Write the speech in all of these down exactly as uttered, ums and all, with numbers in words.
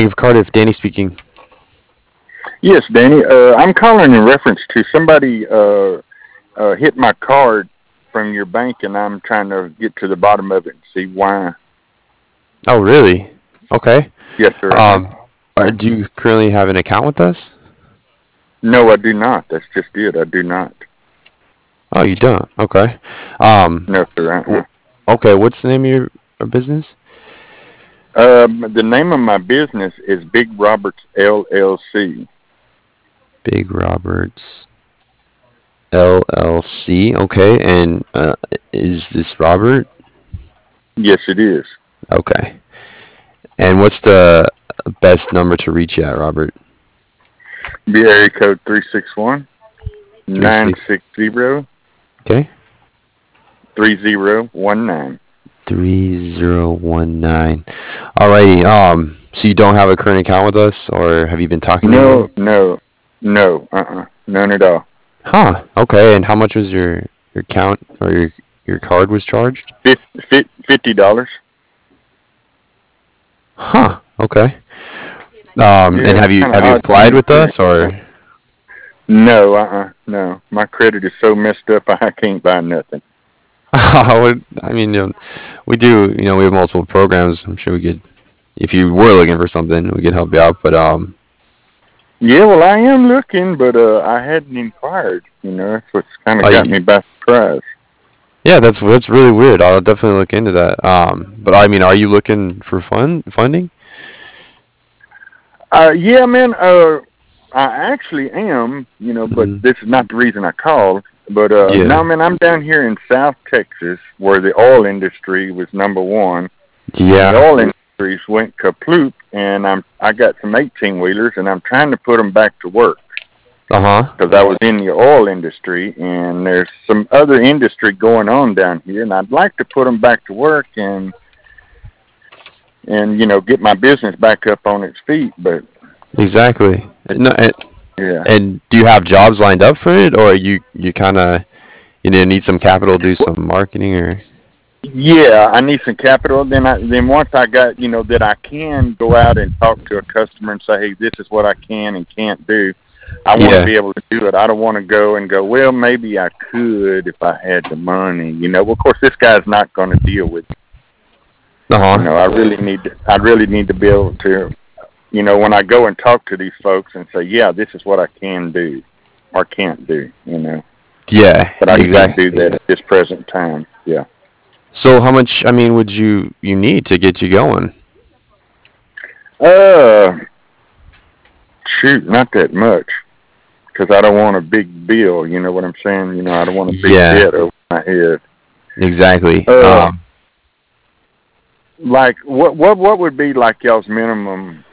thank you for Cardiff. Danny speaking. Yes, Danny. Uh, I'm calling in reference to somebody uh, uh, hit my card from your bank, and I'm trying to get to the bottom of it and see why. Oh, really? Okay. Yes, sir. Uh-huh. Um, are, do you currently have an account with us? No, I do not. That's just it. I do not. Oh, you don't. Okay. Um, No, sir. Uh-uh. wh- okay. What's the name of your uh, business? Um, the name of my business is Big Roberts L L C. Big Roberts L L C. Okay. And uh, is this Robert? Yes, it is. Okay. And what's the best number to reach you at, Robert? The area code three six one Three nine six. six zero Okay. three zero one nine. Three zero one nine. Alrighty. Um. So you don't have a current account with us, or have you been talking to No, anyone? no, no. Uh-uh. None at all. Huh. Okay. And how much was your your account or your your card was charged? Fifty dollars. Huh. Okay. Um. And Yeah, have it's you kind of have you odd for applied me with us to. or? No, uh-uh, no. My credit is so messed up, I can't buy nothing. I would. I mean, you know, we do. You know, we have multiple programs. I'm sure we could. If you were looking for something, we could help you out. But um. Yeah, well, I am looking, but uh, I hadn't inquired. You know, that's what's kind of I, got me by surprise. yeah, that's that's really weird. I'll definitely look into that. Um. But I mean, are you looking for fun funding? Uh, yeah, man. Uh, I actually am. You know, but Hmm. this is not the reason I called. But uh, Yeah. no, man, I'm down here in South Texas, where the oil industry was number one, and the Yeah. oil industries went kaploop. And I'm I got some eighteen wheelers, and I'm trying to put them back to work Uh huh. because I was in the oil industry, and there's some other industry going on down here, and I'd like to put them back to work and and you know get my business back up on its feet. But Exactly. it, No, and, yeah, and do you have jobs lined up for it, or you you kind of you know need some capital to do some marketing or? yeah, I need some capital. Then I then once I got you know that I can go out and talk to a customer and say, hey, this is what I can and can't do. I want to Yeah. be able to do it. I don't want to go and go, well, maybe I could if I had the money. You know, well, of course, this guy's not going to deal with. Uh You know, I huh. really need to. I really need to be able to. You know, when I go and talk to these folks and say, yeah, this is what I can do or can't do. You know, Yeah. but I can't do Exactly. that at this present time. Yeah. So how much? I mean, would you you need to get you going? Uh, shoot, not that much because I don't want a big bill. You know what I'm saying? You know, I don't want a big Yeah. debt over my head. Exactly. Uh, Um. like what what what would be like y'all's minimum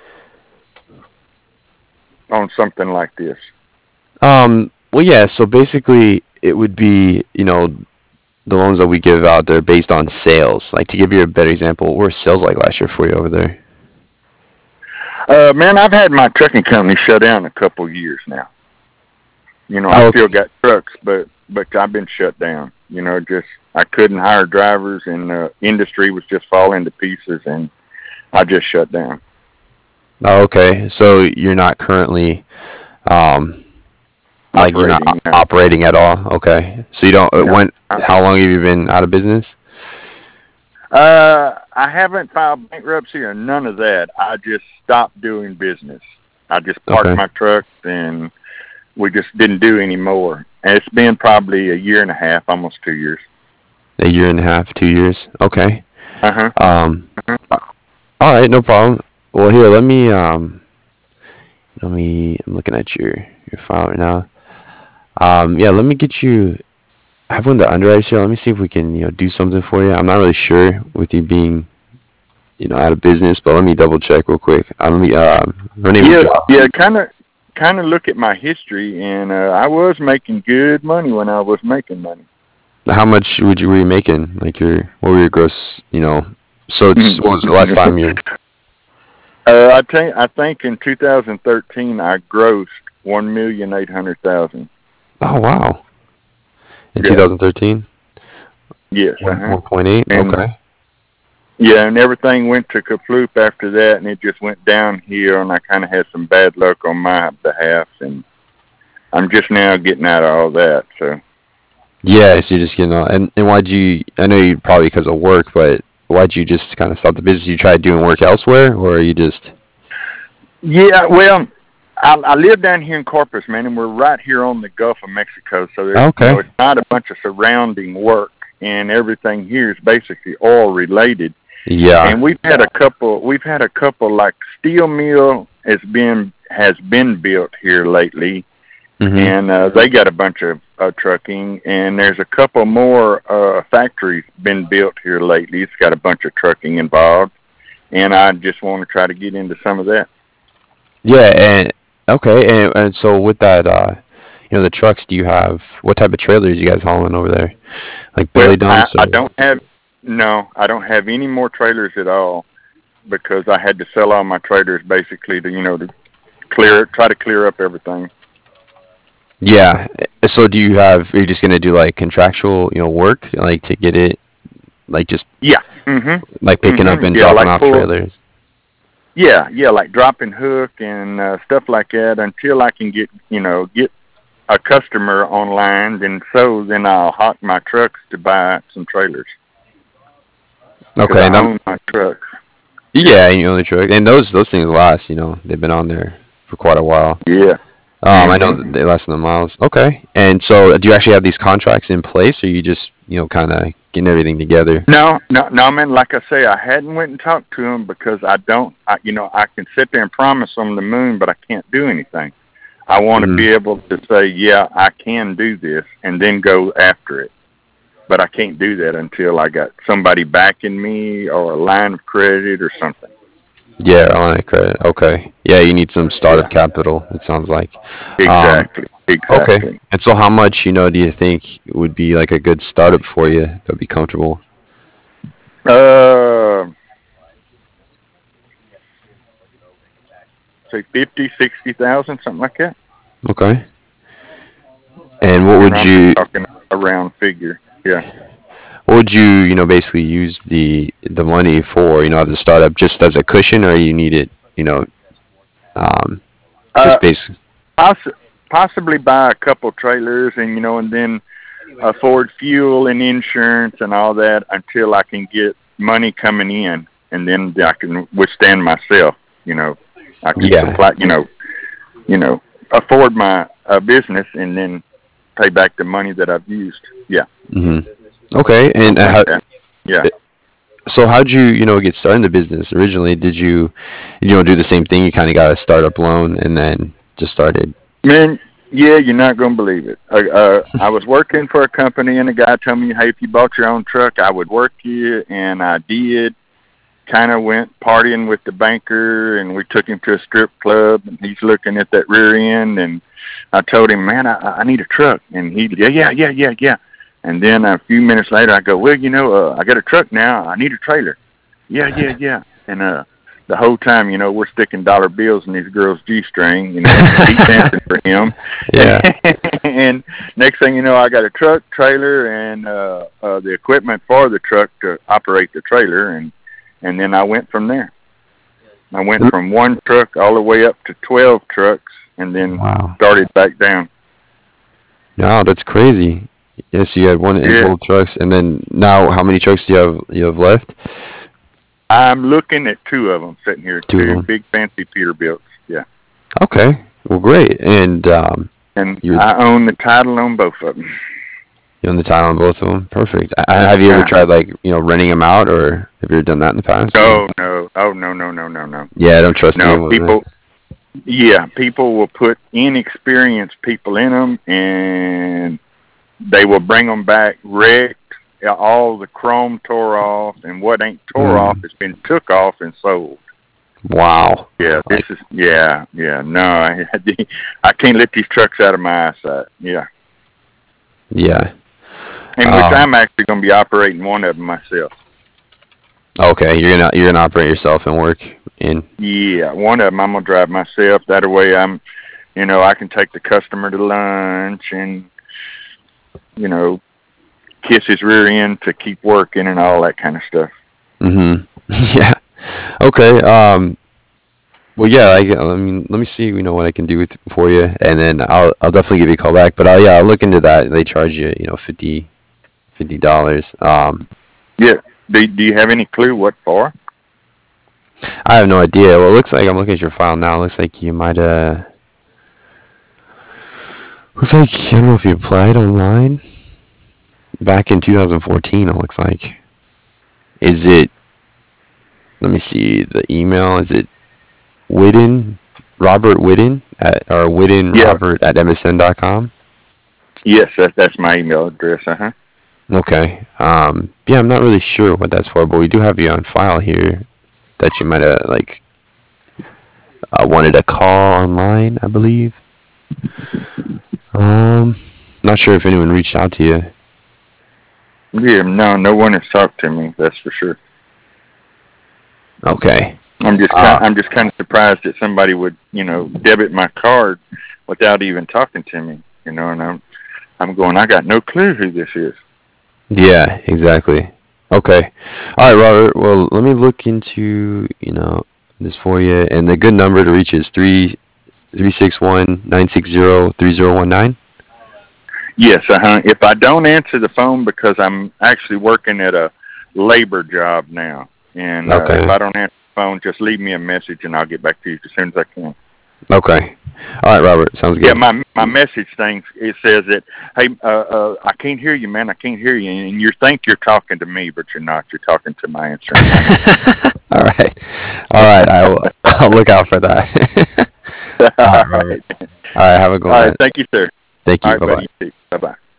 on something like this? Um. Well, yeah. So basically, it would be you know the loans that we give out they're based on sales. Like to give you a better example, what were sales like last year for you over there? Uh, man, I've had my trucking company shut down a couple of years now. You know, I Oh, still got trucks, but but I've been shut down. You know, just I couldn't hire drivers, and the industry was just falling to pieces, and I just shut down. oh, okay. So you're not currently um like you're not Operating. o- You know. operating at all. Okay. So you don't. uh, No. When? Uh, How long have you been out of business? uh, I haven't filed bankruptcy or none of that. I just stopped doing business. I just parked Okay. my trucks, and we just didn't do any more. And it's been probably a year and a half, almost two years. A year and a half, two years. Okay. Uh huh. Um. Uh-huh. All right. No problem. Well, here. Let me. Um. Let me. I'm looking at your your file right now. Um. Yeah. Let me get you. I have one of the underwriters here. Let me see if we can you know do something for you. I'm not really sure with you being you know out of business, but let me double check real quick. Um. Let me. Um. Her name is Yeah, Josh. yeah. Kind of, kind of look at my history, and uh, I was making good money when I was making money. How much would you were you making? Like your what were your gross? You know. So it's what was the last time you? uh, I think I think in two thousand thirteen I grossed one million eight hundred thousand. Oh wow. In Yeah. twenty thirteen. Yes. Uh One huh. one point eight. And Okay. yeah, and everything went to kaploop after that, and it just went downhill, and I kind of had some bad luck on my behalf, and I'm just now getting out of all that. So Yeah, so you're just getting all, and and why'd you? I know you probably because of work, but why'd you just kind of stop the business? You tried doing work elsewhere, or you just? yeah, well, I, I live down here in Corpus, man, and we're right here on the Gulf of Mexico. So there's, you Okay. know, it's not a bunch of surrounding work, and everything here is basically oil related. Yeah. And we've had a couple. We've had a couple like steel mill has been has been built here lately, Mhm. and uh, they got a bunch of uh, trucking. And there's a couple more uh, factories been built here lately. It's got a bunch of trucking involved, and I just want to try to get into some of that. Yeah, and okay, and and so with that, uh, you know, the trucks, do you have what type of trailers you guys hauling over there? Like Well, belly I, dumps I or? don't have no, I don't have any more trailers at all because I had to sell all my trailers basically to you know to clear try to clear up everything. Yeah. So do you have? Are you just gonna do like contractual, you know, work, like to get it, like just Yeah. Mhm. like picking up Mhm. and Yeah, dropping like off full. trailers? Yeah, yeah, like dropping hook and uh, stuff like that until I can get you know get a customer online. Then so then I'll hawk my trucks to buy some trailers because Okay, and I I'm own my trucks. yeah, you know the truck, and those those things last. You know, they've been on there for quite a while. Yeah. Um, I know that Mhm. they last in the miles. Okay, and so do you actually have these contracts in place, or you just you know kind of getting everything together? No, no, no, man. Like I say, I hadn't went and talked to him because I don't. I, you know, I can sit there and promise on the moon, but I can't do anything. I want to Mm. be able to say, yeah, I can do this, and then go after it. But I can't do that until I got somebody backing me or a line of credit or something. Yeah, line of credit. Okay. Yeah, you need some startup Yeah, capital. It sounds like. Um, exactly, okay. exactly. And so, how much you know do you think would be like a good startup for you that'd be comfortable? Uh, say fifty, sixty thousand, something like that. Okay. And what You know, would I'm just you talking a round figure. Yeah. what would you you know basically use the the money for? You know, as a startup, just as a cushion, or you need it? You know, um, Uh, just basic. poss- possibly buy a couple trailers and you know, and then afford fuel and insurance and all that until I can get money coming in, and then I can withstand myself. You know, I can Yeah. supply. You know, you know, afford my uh, business and then pay back the money that I've used. Yeah, Hmm. Okay. And something uh, like how, that. Yeah, so how'd you you know get started in the business originally? Did you you know do the same thing? You kind of got a startup loan and then just started. man. Yeah, you're not gonna believe it. Uh, uh, I was working for a company, and a guy told me, "Hey, if you bought your own truck, I would work you," and I did. Kind of went partying with the banker, and we took him to a strip club, and he's looking at that rear end, and I told him, man, I, I need a truck, and he, yeah, yeah, yeah, yeah, yeah, and then a few minutes later, I go, well, you know, uh, I got a truck now, I need a trailer, yeah, yeah, yeah, and uh, the whole time, you know, we're sticking dollar bills in these girls' g-string, you know, and he's dancing for him, and, Yeah. and next thing you know, I got a truck, trailer, and uh, uh, the equipment for the truck to operate the trailer, and and then I went from there. I went from one truck all the way up to twelve trucks, and then Wow. started back down. Wow, that's crazy. Yes, you had one and Yeah, twelve trucks, and then now how many trucks do you have you have left? I'm looking at two of them sitting here, Two of two them. big fancy Peterbilts. Yeah, Okay. Well, great. And um, and you're I own the title on both of them. you're on the title on both of them. Perfect. I, have you ever Uh, tried like you know renting them out, or have you ever done that in the past? Or no, no, oh no, no, no, no, no, yeah, I don't trust no. anyone. Right? People, yeah, people will put inexperienced people in them, and they will bring them back wrecked. All the chrome tore off, and what ain't tore off Mm, has been took off and sold. wow. Yeah, this Like is yeah, yeah. No, I I can't let these trucks out of my eyesight. Yeah, yeah. in which Um, I'm actually going to be operating one of them myself. okay, you're gonna you're gonna operate yourself and work in. Yeah, one of them I'm gonna drive myself. That way, I'm, you know, I can take the customer to lunch and, you know, kiss his rear end to keep working and all that kind of stuff. Mm-hmm. Yeah. Okay. Um. Well, yeah. I, I mean, let me see. You know what I can do with, for you, and then I'll I'll definitely give you a call back. But I'll yeah, I'll look into that. They charge you, you know, fifty fifty dollars. Um. Yeah. Do Do you have any clue what for? I have no idea. Well, it looks like I'm looking at your file now. It looks like you might uh. Looks like I don't know if you applied online back in two thousand fourteen. It looks like. Is it? Let me see the email. Is it Whitten, Robert Whitten at or Whitten Yeah. Robert at M S N dot com? Yes, that, that's my email address. Uh huh. Okay. Um. Yeah, I'm not really sure what that's for, but we do have you on file here that you might have like uh, wanted a call online, I believe. Um. Not sure if anyone reached out to you. Yeah. No, no one has talked to me. That's for sure. Okay. I'm just kind, Uh, I'm just kind of surprised that somebody would, you know, debit my card without even talking to me. You know, and I'm I'm going. I got no clue who this is. yeah, exactly. Okay. All right, Robert. Well, let me look into, you know, this for you. And the good number to reach is three three six one nine six zero three zero one nine. Yes, uh huh. If I don't answer the phone because I'm actually working at a labor job now, and uh, if Okay. I don't answer the phone, just leave me a message and I'll get back to you as soon as I can. Okay. All right, Robert. Sounds Yeah, good. my my message thing, it says that, hey, uh, uh, I can't hear you, man. I can't hear you, and you think you're talking to me, but you're not. You're talking to my answering machine. All right. All right. I will, I'll look out for that. All All right, Robert. right. All right. Have a good All right. one. Thank you, sir. Thank All you. right, Bye bye. buddy. Bye bye.